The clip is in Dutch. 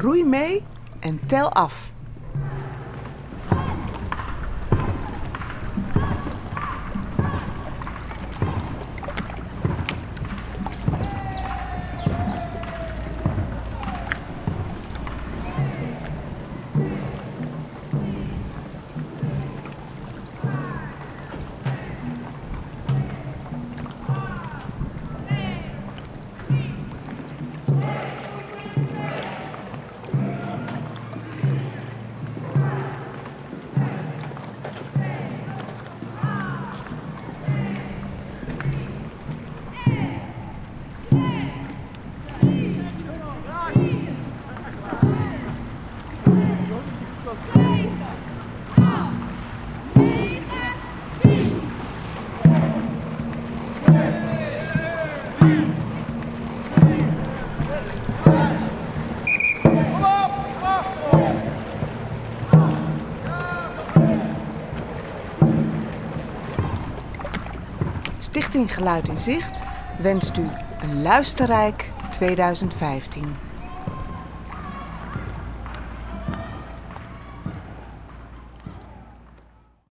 Roei mee en tel af. Stichting Geluid in Zicht wenst u een luisterrijk 2015.